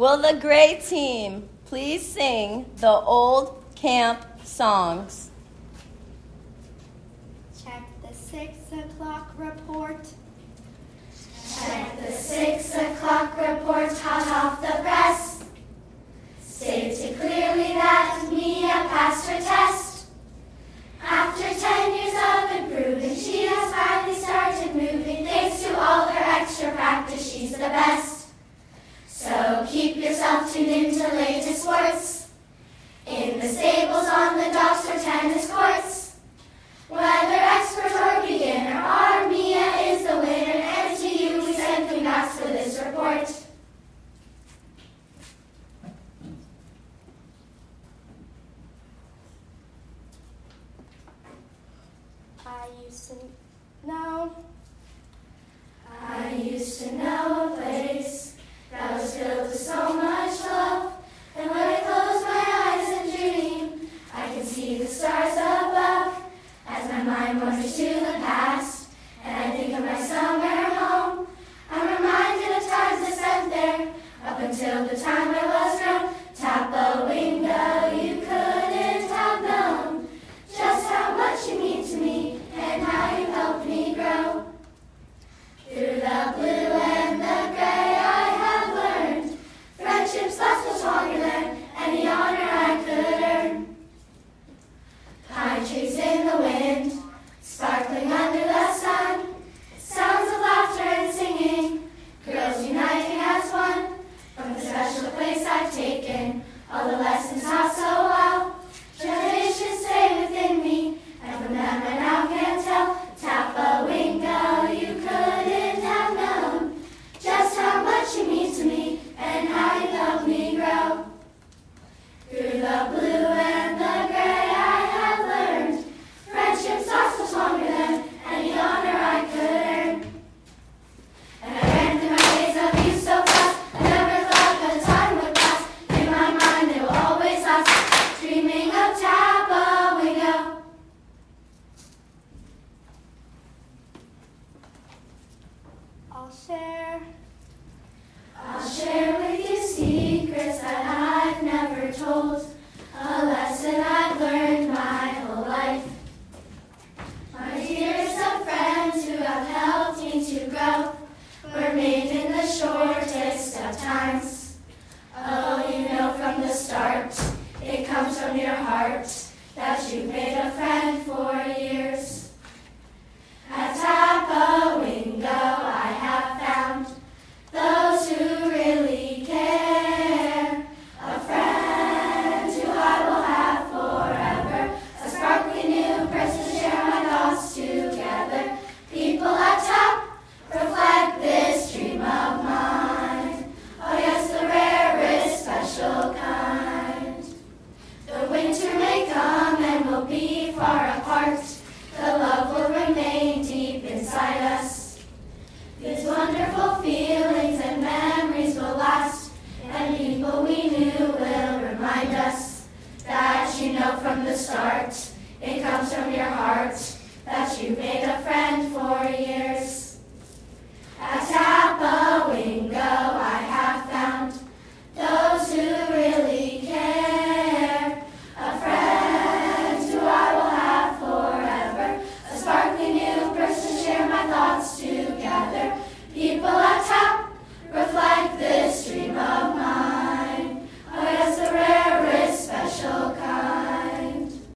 Will the gray team please sing the old camp songs? Check the 6 o'clock report. Check the 6 o'clock report hot off the press. Stated clearly that Mia passed her test. After 10 years of improving, she has finally started moving. Thanks to all her extra practice, she's the best. So keep yourself tuned into latest sports. In the stables, on the docks, or tennis courts. Whether expert or beginner, our Mia is the winner. And to you, we send congrats for this report. I used to know